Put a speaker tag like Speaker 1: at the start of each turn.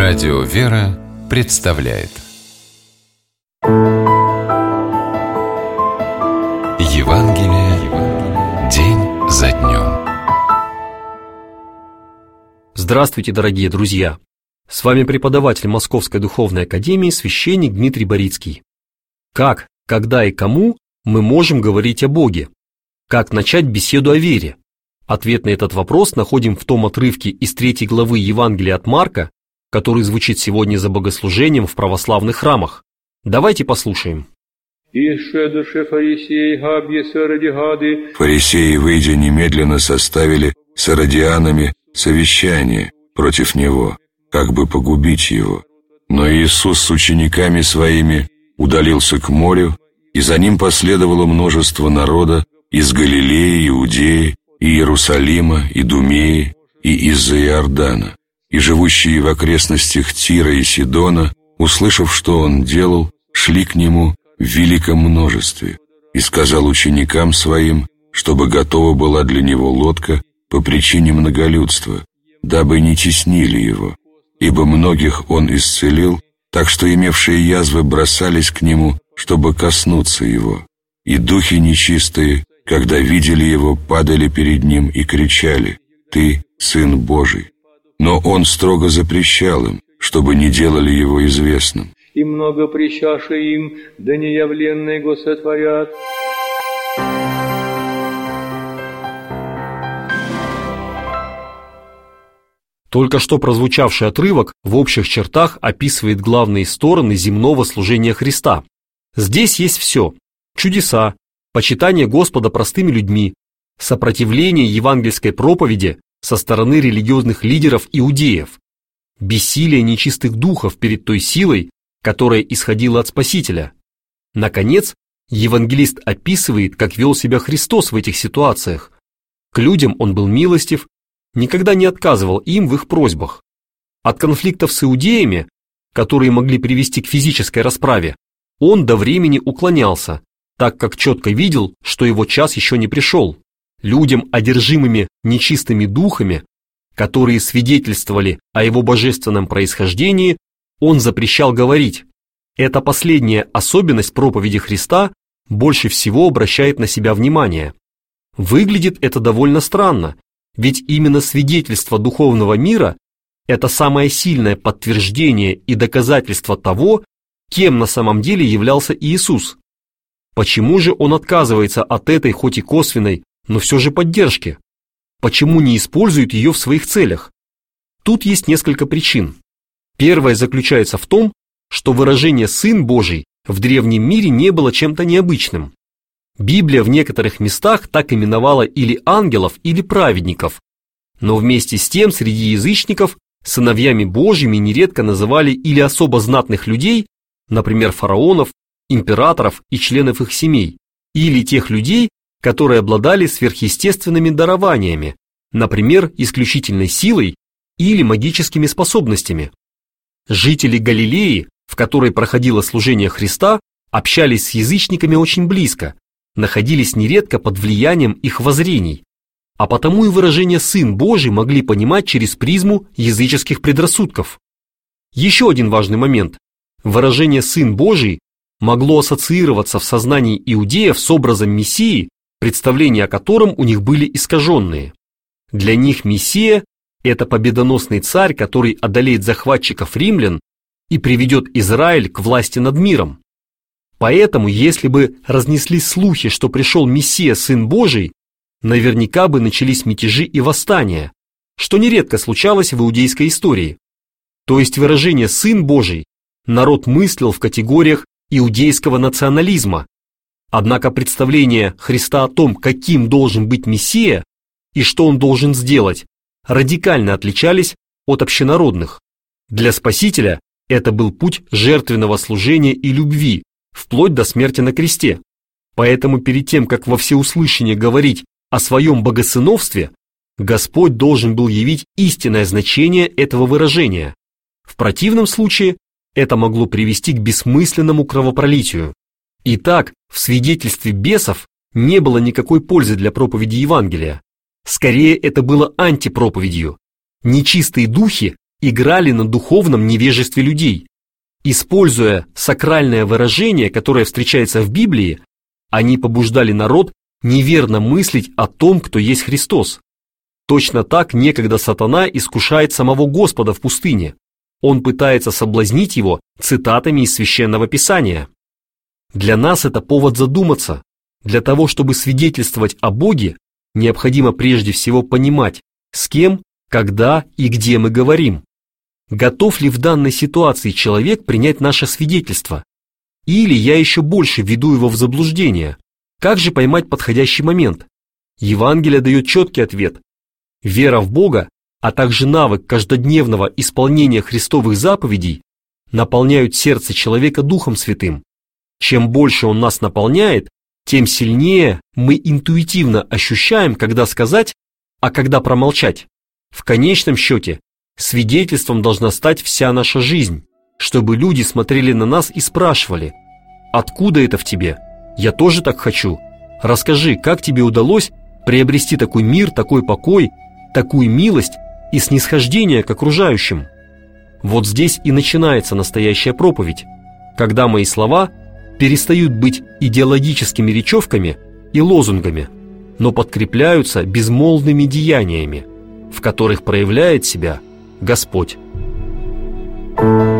Speaker 1: Радио «Вера» представляет Евангелие день за днем.
Speaker 2: Здравствуйте, дорогие друзья! С вами преподаватель Московской Духовной Академии священник Дмитрий Борицкий. Как, когда и кому мы можем говорить о Боге? Как начать беседу о вере? Ответ на этот вопрос находим в том отрывке из 3 главы Евангелия от Марка, который звучит сегодня за богослужением в православных храмах. Давайте послушаем.
Speaker 3: Фарисеи, выйдя, немедленно составили с иродианами совещание против него, как бы погубить его. Но Иисус с учениками своими удалился к морю, и за ним последовало множество народа из Галилеи, Иудеи, и Иерусалима, Идумеи, и из-за Иордана. И живущие в окрестностях Тира и Сидона, услышав, что он делал, шли к нему в великом множестве, и сказал ученикам своим, чтобы готова была для него лодка по причине многолюдства, дабы не теснили его, ибо многих он исцелил, так что имевшие язвы бросались к нему, чтобы коснуться его. И духи нечистые, когда видели его, падали перед ним и кричали: «Ты Сын Божий». Но он строго запрещал им, чтобы не делали его известным.
Speaker 4: И много прищаше им, да неявленно его сотворят.
Speaker 2: Только что прозвучавший отрывок в общих чертах описывает главные стороны земного служения Христа. Здесь есть все: чудеса, почитание Господа простыми людьми, сопротивление евангельской проповеди со стороны религиозных лидеров иудеев, бессилие нечистых духов перед той силой, которая исходила от Спасителя. Наконец, евангелист описывает, как вел себя Христос в этих ситуациях. К людям он был милостив, никогда не отказывал им в их просьбах. От конфликтов с иудеями, которые могли привести к физической расправе, он до времени уклонялся, так как четко видел, что его час еще не пришел. Людям, одержимыми нечистыми духами, которые свидетельствовали о его божественном происхождении, он запрещал говорить. Эта последняя особенность проповеди Христа больше всего обращает на себя внимание. Выглядит это довольно странно, ведь именно свидетельство духовного мира – это самое сильное подтверждение и доказательство того, кем на самом деле являлся Иисус. Почему же он отказывается от этой, хоть и косвенной, но все же поддержки? Почему не использует ее в своих целях? Тут есть несколько причин. Первая заключается в том, что выражение «Сын Божий» в древнем мире не было чем-то необычным. Библия в некоторых местах так именовала или ангелов, или праведников, но вместе с тем среди язычников сыновьями Божьими нередко называли или особо знатных людей, например, фараонов, императоров и членов их семей, или тех людей, которые обладали сверхъестественными дарованиями, например, исключительной силой или магическими способностями. Жители Галилеи, в которой проходило служение Христа, общались с язычниками очень близко, находились нередко под влиянием их воззрений, а потому и выражение «Сын Божий» могли понимать через призму языческих предрассудков. Еще один важный момент. Выражение «Сын Божий» могло ассоциироваться в сознании иудеев с образом Мессии, представления о котором у них были искаженные. Для них Мессия – это победоносный царь, который одолеет захватчиков римлян и приведет Израиль к власти над миром. Поэтому, если бы разнеслись слухи, что пришел Мессия, Сын Божий, наверняка бы начались мятежи и восстания, что нередко случалось в иудейской истории. То есть выражение «Сын Божий» народ мыслил в категориях иудейского национализма. Однако представления Христа о том, каким должен быть Мессия и что он должен сделать, радикально отличались от общенародных. Для Спасителя это был путь жертвенного служения и любви, вплоть до смерти на кресте. Поэтому перед тем, как во всеуслышание говорить о своем богосыновстве, Господь должен был явить истинное значение этого выражения. В противном случае это могло привести к бессмысленному кровопролитию. Итак, в свидетельстве бесов не было никакой пользы для проповеди Евангелия. Скорее, это было антипроповедью. Нечистые духи играли на духовном невежестве людей. Используя сакральное выражение, которое встречается в Библии, они побуждали народ неверно мыслить о том, кто есть Христос. Точно так некогда сатана искушает самого Господа в пустыне. Он пытается соблазнить его цитатами из Священного Писания. Для нас это повод задуматься. Для того, чтобы свидетельствовать о Боге, необходимо прежде всего понимать, с кем, когда и где мы говорим. Готов ли в данной ситуации человек принять наше свидетельство? Или я еще больше введу его в заблуждение? Как же поймать подходящий момент? Евангелие дает четкий ответ. Вера в Бога, а также навык каждодневного исполнения Христовых заповедей наполняют сердце человека Духом Святым. Чем больше Он нас наполняет, тем сильнее мы интуитивно ощущаем, когда сказать, а когда промолчать. В конечном счете, свидетельством должна стать вся наша жизнь, чтобы люди смотрели на нас и спрашивали: «Откуда это в тебе? Я тоже так хочу. Расскажи, как тебе удалось приобрести такой мир, такой покой, такую милость и снисхождение к окружающим?» Вот здесь и начинается настоящая проповедь, когда мои слова перестают быть идеологическими речевками и лозунгами, но подкрепляются безмолвными деяниями, в которых проявляет себя Господь.